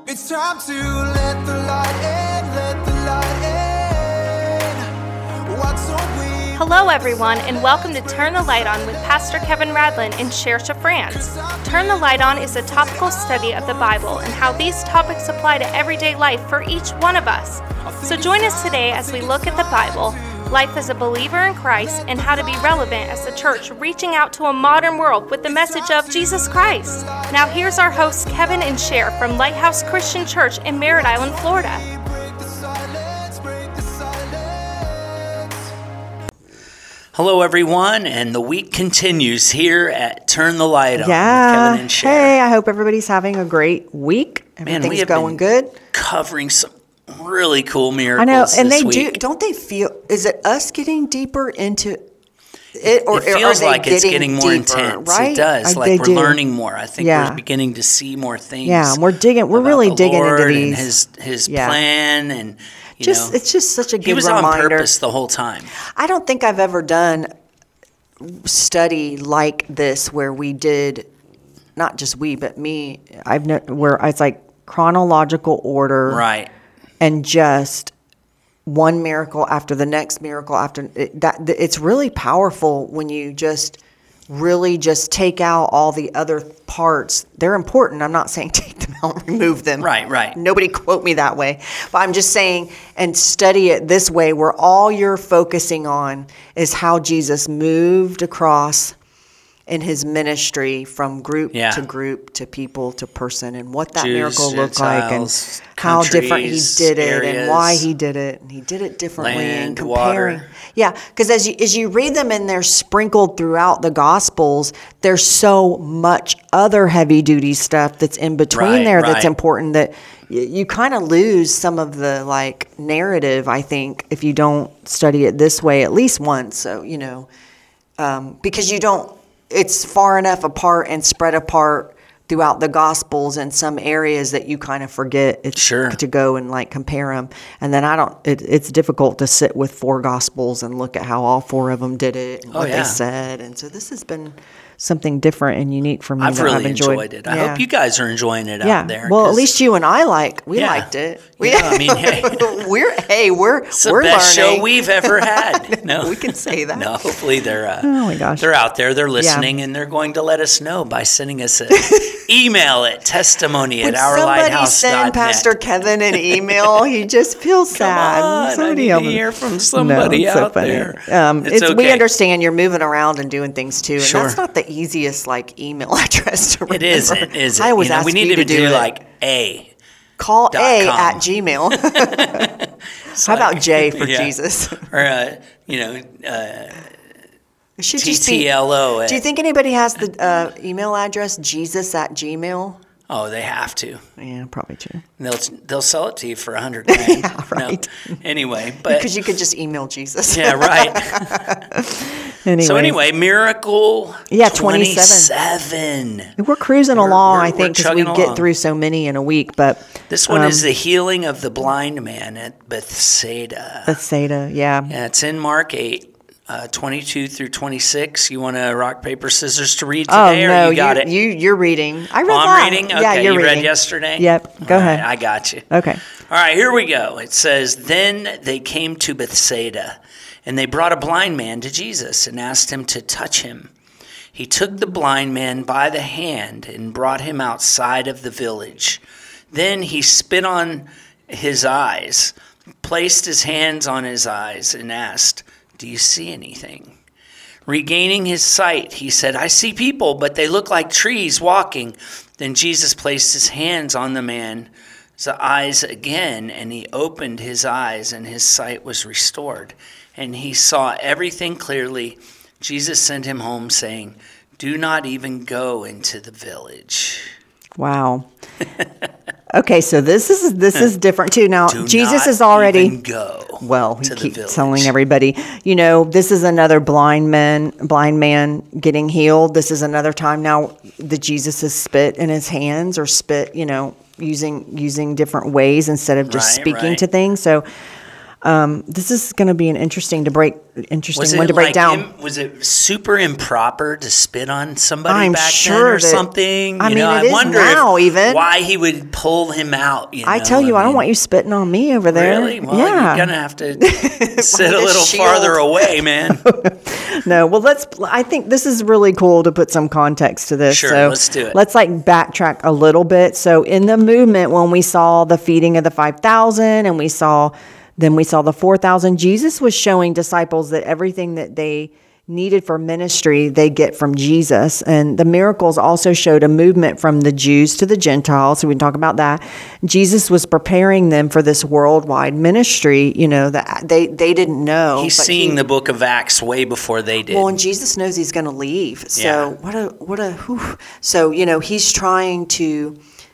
It's time to let the light in, let the light in. What's on we? Hello everyone, and welcome to Turn the Light On with Pastor Kevin Radlin in Cherche, France. Turn the Light On is a topical study of the Bible and how these topics apply to everyday life for each one of us. So join us today as we look at the Bible, life as a believer in Christ, and how to be relevant as a church reaching out to a modern world with the message of Jesus Christ. Now here's our hosts Kevin and Cher from Lighthouse Christian Church in Merritt Island, Florida. Hello, everyone, and the week continues here at Turn the Light On with Yeah. Kevin and Cher. Hey, I hope everybody's having a great week. Everything's have going been good. Covering some really cool miracles. I know, and this they week. do. Don't they feel? Is it us getting deeper into it, or It feels are they like it's getting more deeper, intense. Right? It does. They Like we're do. learning more. I think Yeah. we're beginning to see more things. Yeah, we're digging. We're about really the digging Lord into and these. His Yeah. plan, and It's just such a good he was reminder. on purpose the whole time. I don't think I've ever done study like this where we did, not just we, but me. Where it's like chronological order, Right. and just one miracle after the next miracle after that. It's really powerful when you just really just take out all the other parts. They're important. I'm not saying take them out, remove them. Right. Nobody quote me that way. But I'm just saying, and study it this way, where all you're focusing on is how Jesus moved across in his ministry from group Yeah. to group to people to person, and what that Jews, miracle looked like, and Gentiles, how different he countries, did it, and why areas, he did it, and he did it differently, and land, comparing. water. Yeah, because as you read them and they're sprinkled throughout the Gospels, there's so much other heavy duty stuff that's in between Right, there that's right. important that you kind of lose some of the narrative, I think, if you don't study it this way at least once. So because you don't. It's far enough apart and spread apart throughout the Gospels in some areas that you kind of forget Sure. to go and compare them. And then it's difficult to sit with four Gospels and look at how all four of them did it and what yeah. they said. And so this has been something different and unique for me. I've that really I've enjoyed it. I hope you guys are enjoying it Yeah. out there. Well, at 'cause least you and I liked it. Yeah, I mean, hey. we're It's the we're best learning. show we've ever had. No, We can say that. No, hopefully they're Oh my gosh. they're out there, they're listening, and they're going to let us know by sending us an email at testimony Would at somebody send ourlighthouse.net. Pastor Kevin an email? He just feels sad. Come on, Somebody I need else- to hear from somebody it's so out funny. there. We okay. understand you're moving around and doing things too, and Sure. that's not the easiest email address to remember. It isn't, is it? I always ask we need you to do it. like A. Call A .com. at Gmail. How about J for Yeah. Jesus? Or Should just be- TTLO. Do you think anybody has the email address Jesus at Gmail? Oh, they have to. Yeah, probably true. They'll sell it to you for $100,000. Yeah, right. No. Anyway, but Because you could just email Jesus. yeah, right. So anyway, miracle. Yeah, 27. We're cruising along, I we're think, because we chugging get along. through so many in a week. But This one is the healing of the blind man at Bethsaida. Bethsaida, yeah. Yeah, it's in Mark 8, 22 through 26. You want to rock, paper, scissors to read today, no, or you got it? You're reading. I read I'm that. reading? Yeah, Okay, you're you reading. read yesterday? Yep, go All ahead. right, I got you. Okay. All right, here we go. It says, Then they came to Bethsaida, and they brought a blind man to Jesus and asked him to touch him. He took the blind man by the hand and brought him outside of the village. Then he spit on his eyes, placed his hands on his eyes, and asked, Do you see anything? Regaining his sight, he said, I see people, but they look like trees walking. Then Jesus placed his hands on the man's eyes again, and he opened his eyes, and his sight was restored. And he saw everything clearly. Jesus sent him home, saying, Do not even go into the village. Wow. Okay, so this is different too. Now, Do Jesus not is already even go well. He to the keeps village. telling everybody, this is another blind man getting healed. This is another time now that Jesus has spit in his hands, or spit, using different ways instead of just Right, speaking right. to things. So This is going to be an interesting one to break like down. Was it super improper to spit on somebody I'm back sure then or that- something? I mean, it I is wonder now even. why he would pull him out. I tell you, I don't want you spitting on me over there. Really? Well, yeah. you're gonna have to sit a With a little shield. farther away, man. No, well, I think this is really cool to put some context to this. Sure, so let's do it. Let's backtrack a little bit. So in the movement, when we saw the feeding of the 5,000 and we saw the 4,000, Jesus was showing disciples that everything that they needed for ministry, they get from Jesus. And the miracles also showed a movement from the Jews to the Gentiles. So we can talk about that. Jesus was preparing them for this worldwide ministry, that they didn't know. He's but seeing the book of Acts way before they did. Well, and Jesus knows he's going to leave. So Yeah. So, he's trying to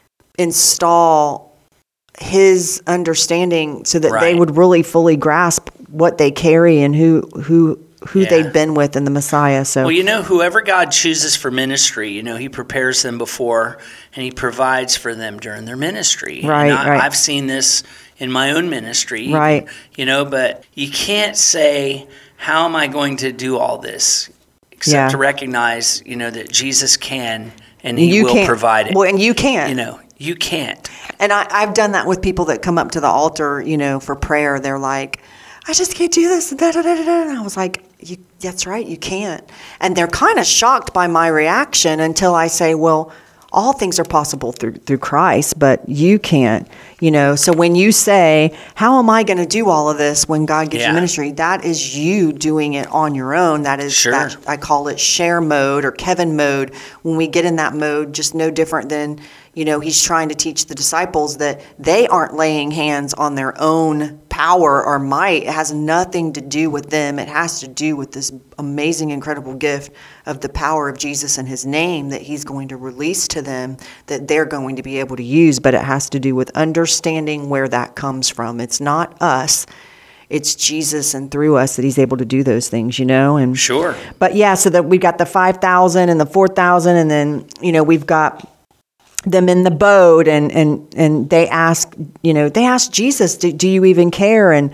install his understanding so that they Right. would really fully grasp what they carry and who Yeah. they've been with in the Messiah. So Well, whoever God chooses for ministry, he prepares them before and he provides for them during their ministry. Right, And right. I've seen this in my own ministry. Right. But you can't say, how am I going to do all this? Except Yeah. to recognize, that Jesus can and he you will can't provide it. Well, and you can't. You can't. And I've done that with people that come up to the altar, for prayer. They're like, I just can't do this. And I was like, that's right, you can't. And they're kind of shocked by my reaction until I say, well, all things are possible through Christ, but you can't. So when you say, how am I going to do all of this when God gives you ministry? That is you doing it on your own. That is, Sure. I call it share mode or Kevin mode. When we get in that mode, just no different than, he's trying to teach the disciples that they aren't laying hands on their own power or might. It has nothing to do with them. It has to do with this amazing, incredible gift of the power of Jesus and his name that he's going to release to them that they're going to be able to use. But it has to do with understanding where that comes from. It's not us. It's Jesus and through us that he's able to do those things, And Sure. But yeah, so that we got the 5,000 and the 4,000, and then we've got them in the boat, and they ask Jesus, do you even care? And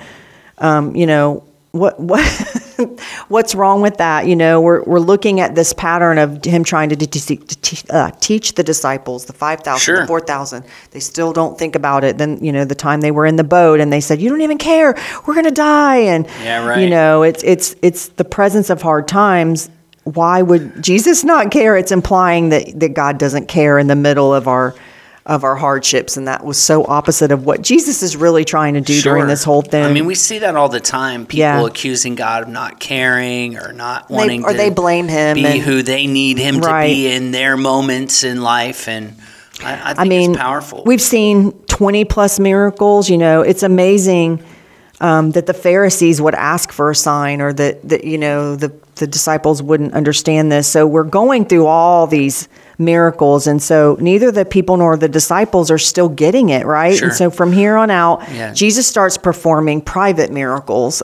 what what's wrong with that? We're looking at this pattern of him trying to teach the disciples, the 5,000, Sure. the 4,000. They still don't think about it. Then the time they were in the boat and they said, "You don't even care. We're going to die." And Yeah, right. it's the presence of hard times. Why would Jesus not care? It's implying that God doesn't care in the middle of our hardships, and that was so opposite of what Jesus is really trying to do during this whole thing. I mean, we see that all the time. People Yeah. accusing God of not caring or not wanting or to they blame him be and- who they need him Right. to be in their moments in life. And I think it's powerful. We've seen 20 plus miracles. It's amazing that the Pharisees would ask for a sign, or that the disciples wouldn't understand this. So we're going through all these miracles, and so neither the people nor the disciples are still getting it, right? Sure. And so from here on out, Yeah. Jesus starts performing private miracles.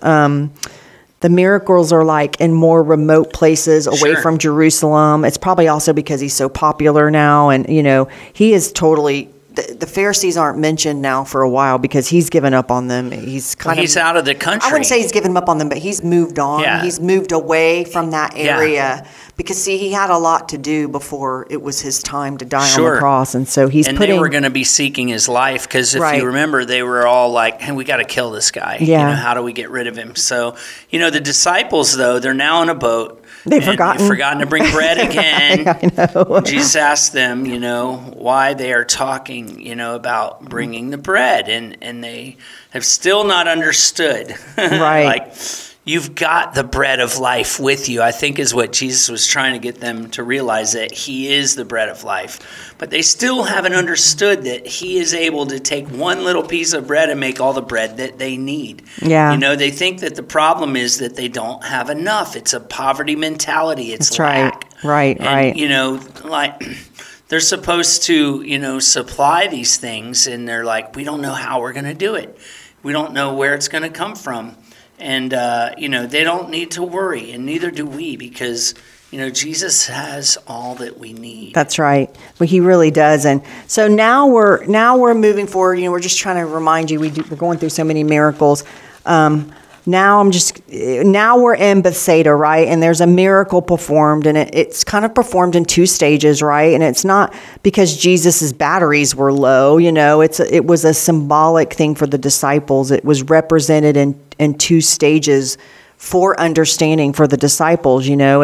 The miracles are like in more remote places away Sure. from Jerusalem. It's probably also because he's so popular now, and he is totally. The Pharisees aren't mentioned now for a while because he's given up on them. He's He's out of the country. I wouldn't say he's given up on them, but he's moved on. Yeah. He's moved away from that Yeah. area because, see, he had a lot to do before it was his time to die on Sure. the cross, and so he's and putting. they were going to be seeking his life because if Right. you remember, they were all like, "Hey, we got to kill this guy. Yeah. How do we get rid of him?" So, the disciples though, they're now in a boat. They've and forgotten. They've forgotten to bring bread again. I know. Jesus asked them, why they are talking, about bringing the bread, and they have still not understood. Right. Like, you've got the bread of life with you, I think is what Jesus was trying to get them to realize, that he is the bread of life. But they still haven't understood that he is able to take one little piece of bread and make all the bread that they need. Yeah. They think that the problem is that they don't have enough. It's a poverty mentality. It's That's right. lack. Right, And, like they're supposed to, supply these things, and they're like, we don't know how we're going to do it. We don't know where it's going to come from. And, they don't need to worry, and neither do we, because, Jesus has all that we need. That's right. Well, he really does. And so now we're moving forward. We're just trying to remind you, we're going through so many miracles. Now we're in Bethsaida, right? And there's a miracle performed, and it's kind of performed in 2 stages, right? And it's not because Jesus's batteries were low, it was a symbolic thing for the disciples. It was represented in 2 stages for understanding for the disciples.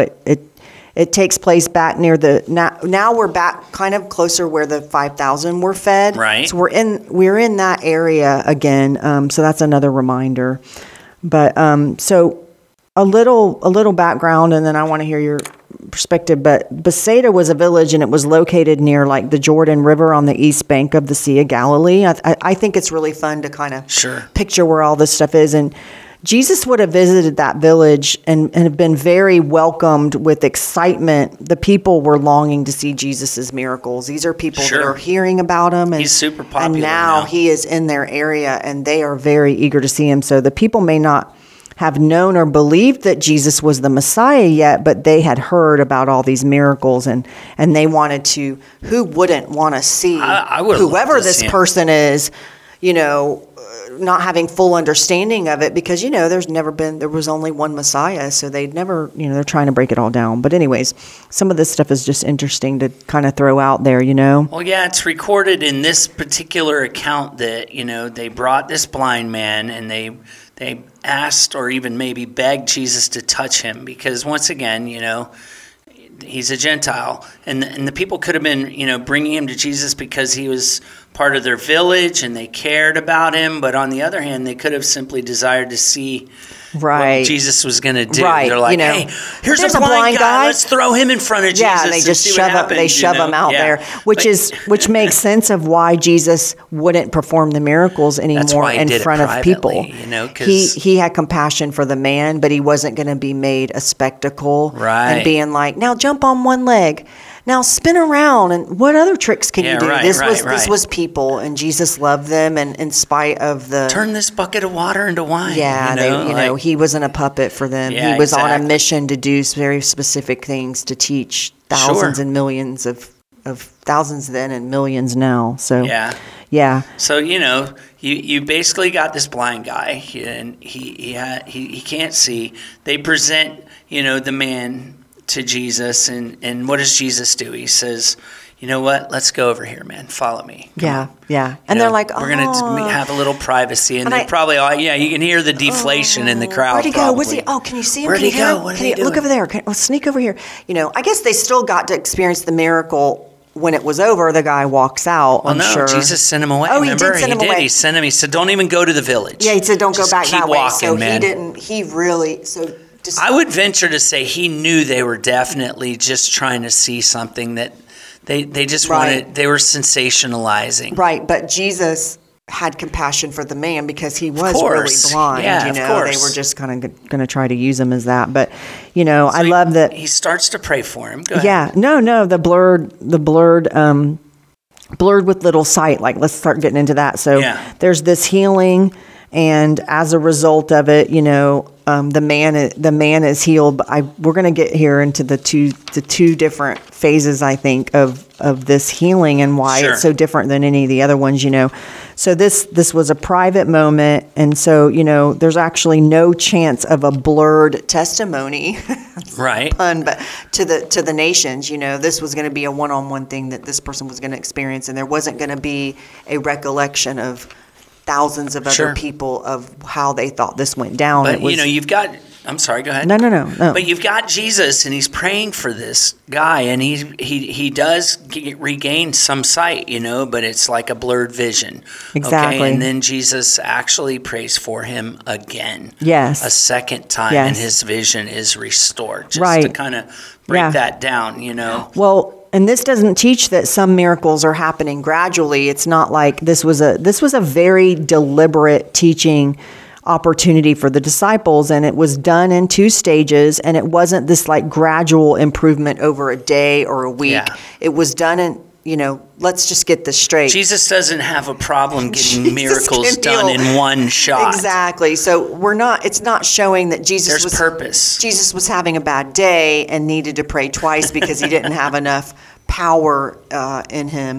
It takes place back near now we're back kind of closer where the 5,000 were fed. Right. So we're in that area again. So that's another reminder. But so a little background, and then I want to hear your perspective. But Bethsaida was a village, and it was located near like the Jordan River on the east bank of the Sea of Galilee. I think it's really fun to kind of picture where all this stuff is. And Jesus would have visited that village and have been very welcomed with excitement. The people were longing to see Jesus's miracles. These are people that are hearing about him. And he's super popular and now he is in their area, and they are very eager to see him. So the people may not have known or believed that Jesus was the Messiah yet, but they had heard about all these miracles, and they wanted to. Who wouldn't want to see whoever this person is, not having full understanding of it, because there was only one Messiah, so they'd never, they're trying to break it all down. But anyways, some of this stuff is just interesting to kind of throw out there. Well, yeah, it's recorded in this particular account that they brought this blind man, and they asked or even maybe begged Jesus to touch him, because once again, he's a Gentile, and the people could have been, bringing him to Jesus because he was part of their village and they cared about him. But on the other hand, they could have simply desired to see what Jesus was going to do. Right. They're like, hey, here's a blind guy. Let's throw him in front of Jesus. Yeah, and they just shove him out there, which makes sense of why Jesus wouldn't perform the miracles anymore in front of people. He had compassion for the man, but he wasn't going to be made a spectacle and being like, now jump on one leg. Now spin around, and what other tricks can you do? This was people, and Jesus loved them, and in spite of the turn this bucket of water into wine. Yeah, he wasn't a puppet for them. Yeah, he was on a mission to do very specific things to teach thousands and millions of thousands then and millions now. So yeah. So you basically got this blind guy, and he can't see. They present the man to Jesus, and what does Jesus do? He says, you know what? Let's go over here, man. Follow me. Come on. And they're like, we're going to have a little privacy. And they probably, you can hear the deflation in the crowd. Where'd he go? Where's he? Oh, can you see him? Where'd he go? What are they doing? Look over there. Sneak over here. I guess they still got to experience the miracle. When it was over, the guy walks out. Well, sure. Jesus sent him away. Oh, Remember? He did send him away. He sent him. He said, don't even go to the village. Yeah, he said, don't go back that way. So man. He didn't. He really. So. I would venture to say he knew they were definitely just trying to see something that they just wanted. They were sensationalizing. Right, but Jesus had compassion for the man because he was really blind. Yeah, of course. They were just kind of going to try to use him as that. But I love that he starts to pray for him. Go ahead. Yeah, no, the blurred with little sight. Like, let's start getting into that. So there's this healing. And as a result of it, the man is healed. But we're going to get here into the two different phases, I think, of this healing and why it's so different than any of the other ones. So this was a private moment, and so there's actually no chance of a blurred testimony, right? Pun, but to the nations. This was going to be a one-on-one thing that this person was going to experience, and there wasn't going to be a recollection of thousands of other people of how they thought this went down. But you've got. I'm sorry. Go ahead. No. But you've got Jesus, and he's praying for this guy, and he does regain some sight, but it's like a blurred vision. Exactly. Okay? And then Jesus actually prays for him again. Yes. A second time, and his vision is restored. Just to kind of break that down, Well. And this doesn't teach that some miracles are happening gradually. It's not like this was a very deliberate teaching opportunity for the disciples, and it was done in 2 stages, and it wasn't this like gradual improvement over a day or a week. Yeah. It was done in, let's just get this straight. Jesus doesn't have a problem getting miracles done in one shot. Exactly. So it's not showing that Jesus was having a bad day and needed to pray twice because he didn't have enough power in him.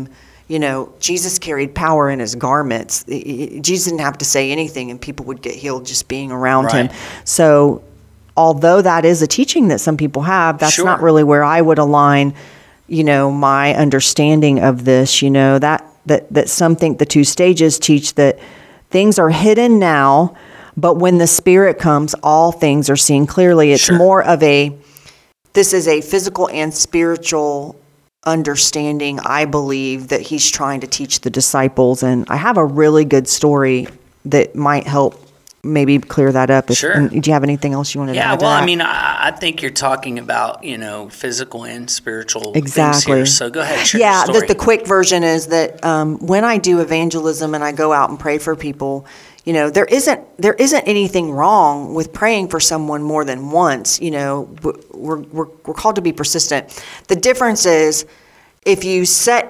Jesus carried power in his garments. Jesus didn't have to say anything, and people would get healed just being around him. So although that is a teaching that some people have, that's not really where I would align, my understanding of this, that some think the 2 stages teach that things are hidden now, but when the Spirit comes, all things are seen clearly. It's more of this is a physical and spiritual understanding, I believe, that he's trying to teach the disciples. And I have a really good story that might help maybe clear that up. Do you have anything else you wanted to add to that? I mean, I think you're talking about, physical and spiritual things here. So go ahead, share your story. The quick version is that when I do evangelism and I go out and pray for people, there isn't anything wrong with praying for someone more than once. We're called to be persistent. The difference is if you set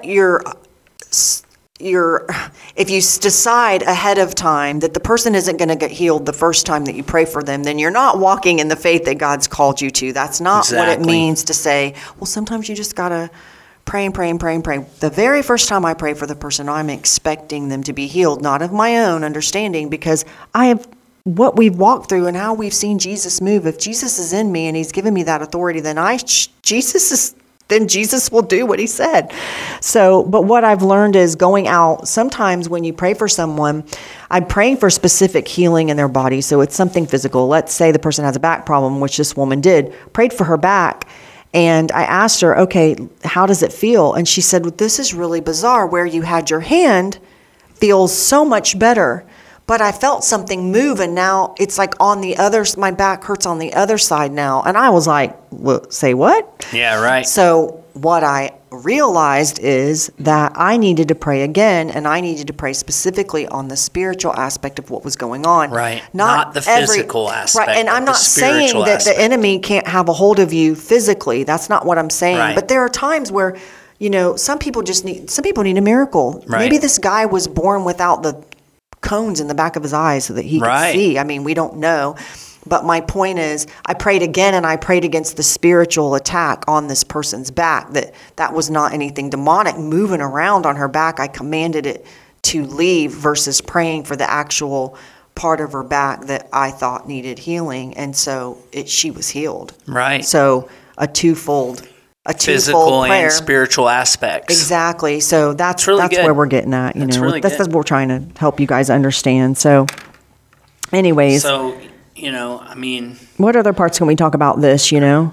if you decide ahead of time that the person isn't going to get healed the first time that you pray for them, then you're not walking in the faith that God's called you to. That's not what it means to say, well, sometimes you just got to pray and pray and pray and pray. The very first time I pray for the person, I'm expecting them to be healed, not of my own understanding, because I have what we've walked through and how we've seen Jesus move. If Jesus is in me and he's given me that authority, then Jesus will do what he said. So, but what I've learned is going out, sometimes when you pray for someone, I'm praying for specific healing in their body. So it's something physical. Let's say the person has a back problem, which this woman did, prayed for her back. And I asked her, okay, how does it feel? And she said, well, this is really bizarre. Where you had your hand feels so much better. But I felt something move, and now it's like my back hurts on the other side now. And I was like, well, say what? Yeah, right. So what I realized is that I needed to pray again, and I needed to pray specifically on the spiritual aspect of what was going on. Right. Not the physical aspect. Right. And I'm not saying that the enemy can't have a hold of you physically. That's not what I'm saying. Right. But there are times where, some people need a miracle. Right. Maybe this guy was born without the cones in the back of his eyes so that he could see. I mean, we don't know. But my point is, I prayed again, and I prayed against the spiritual attack on this person's back, that was not anything demonic moving around on her back. I commanded it to leave versus praying for the actual part of her back that I thought needed healing. And so she was healed. Right. So a twofold physical prayer. And spiritual aspects. Exactly. So that's really where we're getting at. That's really that's good. what we're trying to help you guys understand. So anyways. So, I mean. What other parts can we talk about this, Well,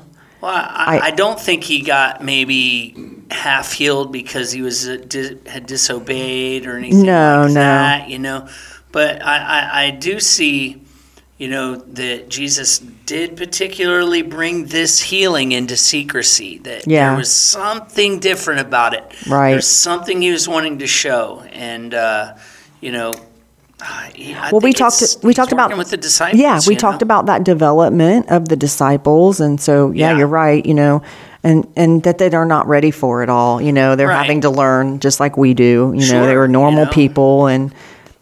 I don't think he got maybe half healed because he had disobeyed or anything that, But I do see, that Jesus did particularly bring this healing into secrecy, that there was something different about it. Right. There's something he was wanting to show. And, we talked about with the disciples. Yeah, we talked about that development of the disciples, and so you're right. And that they are not ready for it all. They're having to learn just like we do. They were normal people, and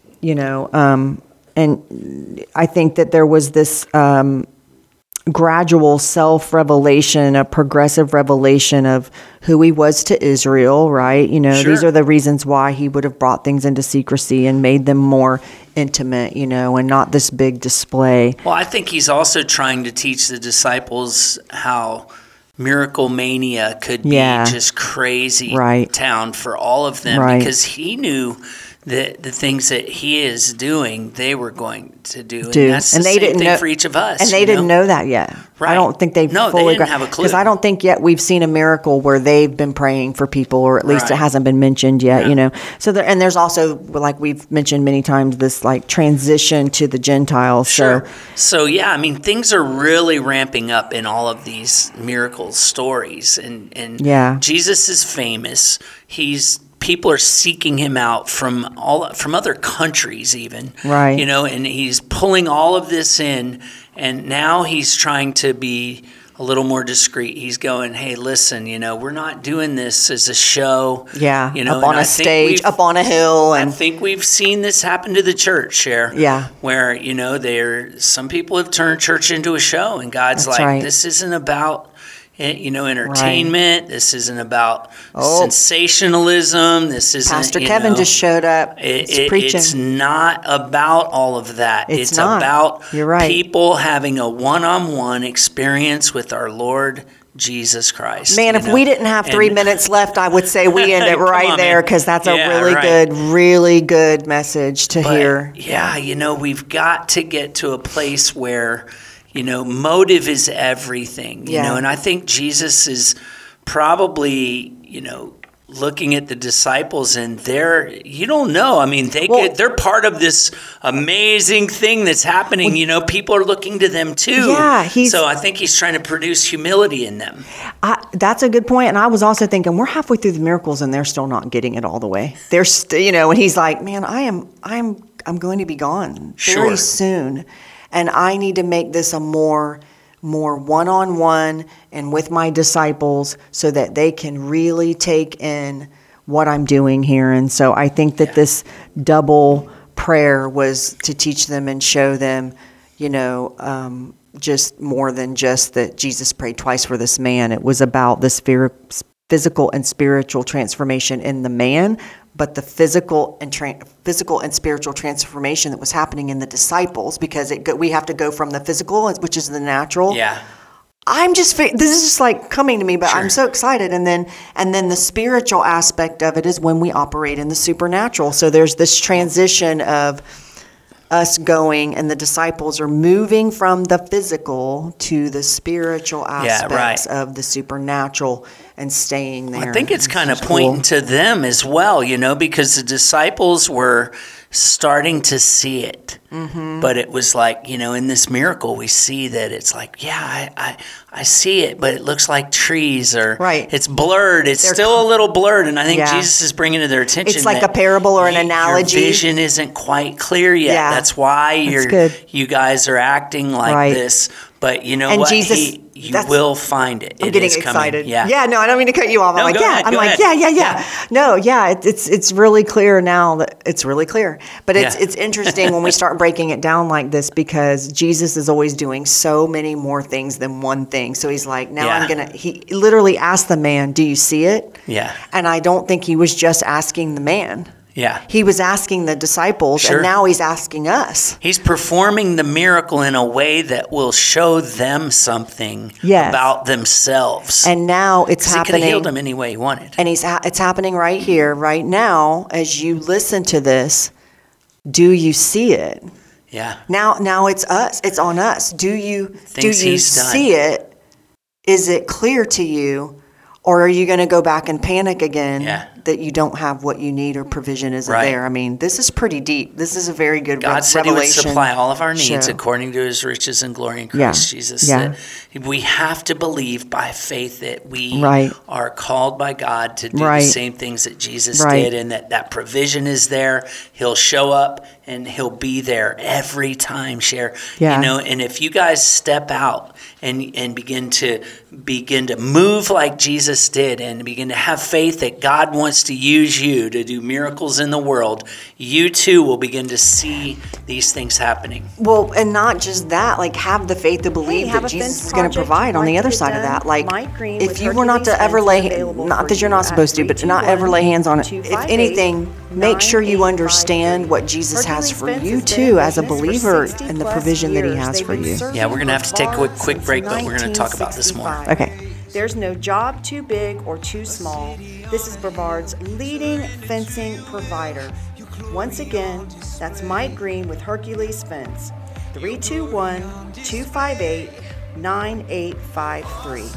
and I think that there was this gradual self-revelation, a progressive revelation of who he was to Israel, right? These are the reasons why he would have brought things into secrecy and made them more intimate, and not this big display. Well, I think he's also trying to teach the disciples how miracle mania could be just crazy town for all of them, because he knew that the things that he is doing, they were going to do. And that's the same thing for each of us. And they didn't know that yet. Right. I don't think they fully didn't have a clue. Because I don't think yet we've seen a miracle where they've been praying for people, or at least it hasn't been mentioned yet, So and there's also, like we've mentioned many times, this like transition to the Gentiles. Sure. So things are really ramping up in all of these miracle stories. And Jesus is famous. People are seeking him out from other countries even, right? And he's pulling all of this in, and now he's trying to be a little more discreet. He's going, hey, listen, we're not doing this as a show. Yeah, up on a stage, up on a hill. And I think we've seen this happen to the church here. Yeah. Where, some people have turned church into a show, and God's this isn't about, entertainment. This isn't about sensationalism. This isn't. Pastor Kevin just showed up. Preaching. It's not about all of that. It's not. About You're right. people having a one-on-one experience with our Lord Jesus Christ. Man, if we didn't have 3 minutes left, I would say we end it right there, because that's a really good message to hear. Yeah, we've got to get to a place where, motive is everything, and I think Jesus is probably, looking at the disciples, and you don't know. I mean, they're part of this amazing thing that's happening. People are looking to them too. Yeah, so I think he's trying to produce humility in them. That's a good point. And I was also thinking, we're halfway through the miracles, and they're still not getting it all the way. They're and he's like, man, I'm going to be gone very soon, and I need to make this a more one-on-one and with my disciples, so that they can really take in what I'm doing here. And so I think that this double prayer was to teach them and show them, just more than just that Jesus prayed twice for this man. It was about this physical and spiritual transformation in the man, but the physical and spiritual transformation that was happening in the disciples, because we have to go from the physical, which is the natural. Yeah. This is just like coming to me, but I'm so excited. And then the spiritual aspect of it is when we operate in the supernatural. So there's this transition of us going, and the disciples are moving from the physical to the spiritual aspects of the supernatural and staying there. I think it's kind of pointing to them as well, because the disciples were starting to see it. Mm-hmm. But it was like, in this miracle, we see that it's like, I see it, but it looks like trees, or it's blurred. It's still a little blurred. And I think Jesus is bringing to their attention. It's like a parable or an analogy. Your vision isn't quite clear yet. Yeah. That's why you guys are acting like this. But you know and what? Jesus, you will find it. I'm getting excited. Yeah, no, I don't mean to cut you off. I'm go like, ahead. No, it's really clear now. That it's really clear. But it's interesting when we start breaking it down like this, because Jesus is always doing so many more things than one thing. So he's like, he literally asked the man, do you see it? Yeah. And I don't think he was just asking the man. Yeah. He was asking the disciples, and now he's asking us. He's performing the miracle in a way that will show them something about themselves. And now it's happening. He could have healed them any way he wanted. And it's happening right here, right now, as you listen to this. Do you see it? Yeah. Now it's us. It's on us. Do you see it? Is it clear to you? Or are you going to go back and panic again that you don't have what you need, or provision isn't there? I mean, this is pretty deep. This is a very good God said he would supply all of our needs show. According to his riches and glory in Christ Jesus. That we have to believe by faith that we are called by God to do the same things that Jesus did, and that provision is there. He'll show up, and he'll be there every time, and if you guys step out and begin to move like Jesus did, and begin to have faith that God wants to use you to do miracles in the world, you too will begin to see these things happening. Well, and not just that, like have the faith to believe that Jesus is going to provide on the other side of that. Like if you were not to ever not that you're not supposed to, but not ever lay hands on it. If anything, make sure you understand what Jesus has for you too as a believer, and the provision that he has for you. Yeah, we're going to have to take a quick break, but we're going to talk about this more. Okay. There's no job too big or too small. This is Brevard's leading fencing provider. Once again, that's Mike Green with Hercules Fence, 321-258-9853.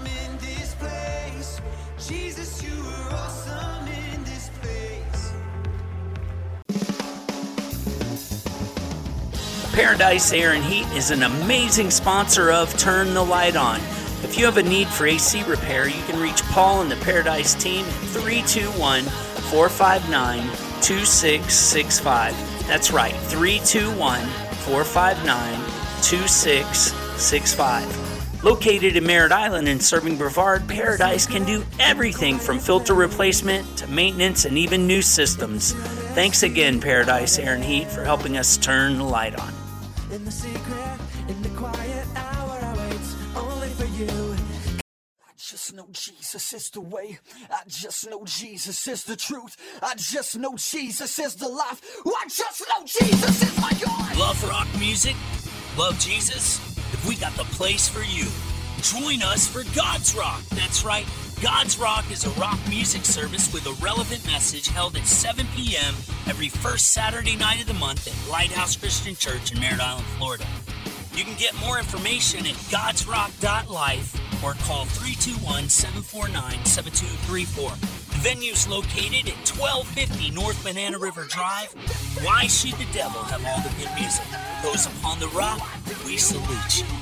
Paradise Air and Heat is an amazing sponsor of Turn the Light On. If you have a need for AC repair, you can reach Paul and the Paradise team at 321-459-2665. That's right, 321-459-2665. Located in Merritt Island and serving Brevard, Paradise can do everything from filter replacement to maintenance and even new systems. Thanks again, Paradise Air and Heat, for helping us turn the light on. just know Jesus is the way. I just know Jesus is the truth. I just know Jesus is the life. I just know Jesus is my God. Love rock music? Love Jesus? If we got the place for you. Join us for God's Rock. That's right. God's Rock is a rock music service with a relevant message held at 7 p.m. every first Saturday night of the month at Lighthouse Christian Church in Merritt Island, Florida. You can get more information at godsrock.life or call 321-749-7234. The venue's located at 1250 North Banana River Drive. Why should the devil have all the good music? Those upon the rock, we salute you.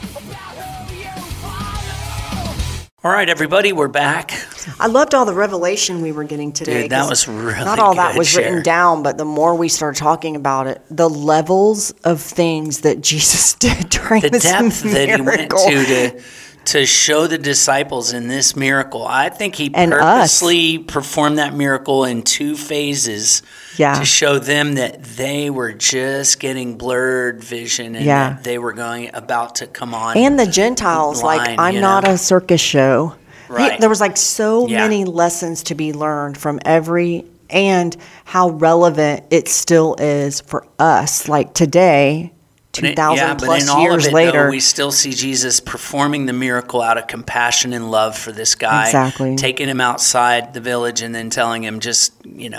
All right, everybody, we're back. I loved all the revelation we were getting today. Dude, that was really not all good, that was written Cher. down, but the more we started talking about it, the levels of things that Jesus did during The this depth miracle. that he went to show the disciples in this miracle. I think he And purposely performed that miracle in two phases to show them that they were just getting blurred vision and that they were about to come on. And the Gentiles, blind, I'm not a circus show. Right. There was so many lessons to be learned from and how relevant it still is for us. Like today, 2,000 plus but in all years of it, later, though, we still see Jesus performing the miracle out of compassion and love for this guy. Exactly. Taking him outside the village and then telling him just,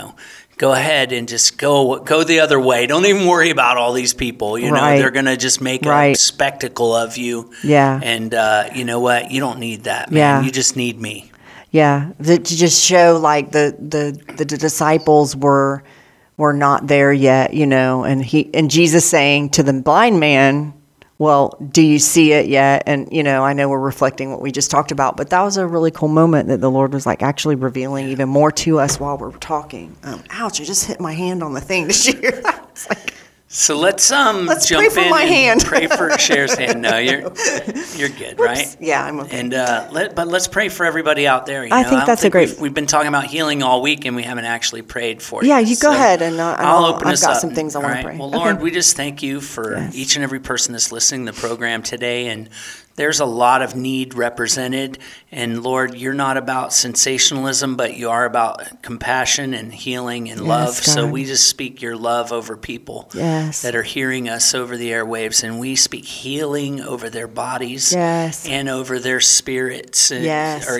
go ahead and just go the other way. Don't even worry about all these people. They're going to just make a spectacle of you. Yeah. And you know what? You don't need that, man. Yeah. You just need me. Yeah, to just show the disciples were not there yet, and Jesus saying to the blind man, well, do you see it yet? And, I know we're reflecting what we just talked about, but that was a really cool moment that the Lord was actually revealing even more to us while we're talking. Ouch, I just hit my hand on the thing. Did you hear that? It's so let's pray jump for in my and hand. pray for Cher's hand. No, you're good, right? Yeah, I'm okay. And but let's pray for everybody out there. I think that's a great. We've been talking about healing all week, and we haven't actually prayed for you. Yeah, you go ahead, and I'll open us up. I've got some things I want to pray. Well, Lord, we just thank you for each and every person that's listening to the program today, and there's a lot of need represented. And Lord, you're not about sensationalism, but you are about compassion and healing and love. God. So we just speak your love over people that are hearing us over the airwaves, and we speak healing over their bodies and over their spirits, or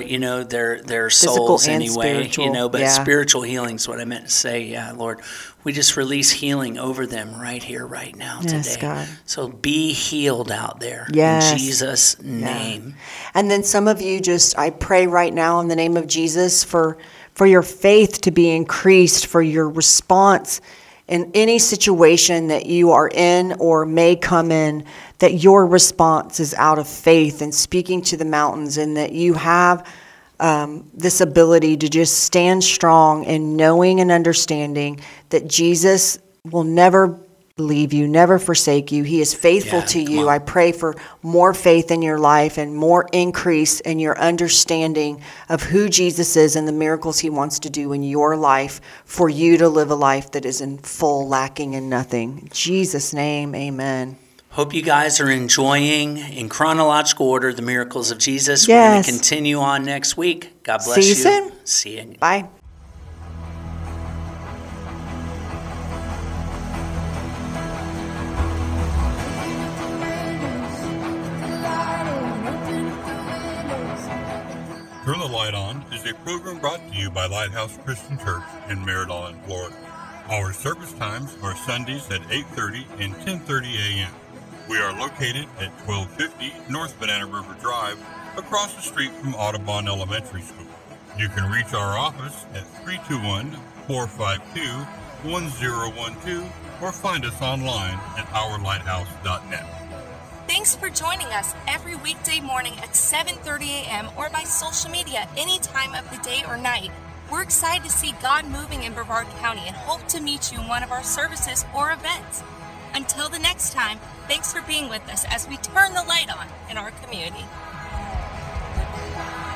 their souls anyway. But spiritual healing is what I meant to say. Yeah, Lord, we just release healing over them right here, right now, today. God. So be healed out there in Jesus' name. And then some of you I pray right now in the name of Jesus for your faith to be increased, for your response in any situation that you are in or may come in, that your response is out of faith and speaking to the mountains, and that you have this ability to just stand strong in knowing and understanding that Jesus will never leave you, never forsake you. He is faithful to you. I pray for more faith in your life and more increase in your understanding of who Jesus is and the miracles he wants to do in your life for you to live a life that is in full, lacking in nothing. In Jesus' name, amen. Hope you guys are enjoying, in chronological order, the miracles of Jesus. We're going to continue on next week. God bless you. See you soon. See you. Bye. Turn the Light On is a program brought to you by Lighthouse Christian Church in Merritt Island, Florida. Our service times are Sundays at 8:30 and 10:30 a.m. We are located at 1250 North Banana River Drive, across the street from Audubon Elementary School. You can reach our office at 321-452-1012 or find us online at ourlighthouse.net. Thanks for joining us every weekday morning at 7:30 a.m. or by social media any time of the day or night. We're excited to see God moving in Brevard County and hope to meet you in one of our services or events. Until the next time, thanks for being with us as we turn the light on in our community.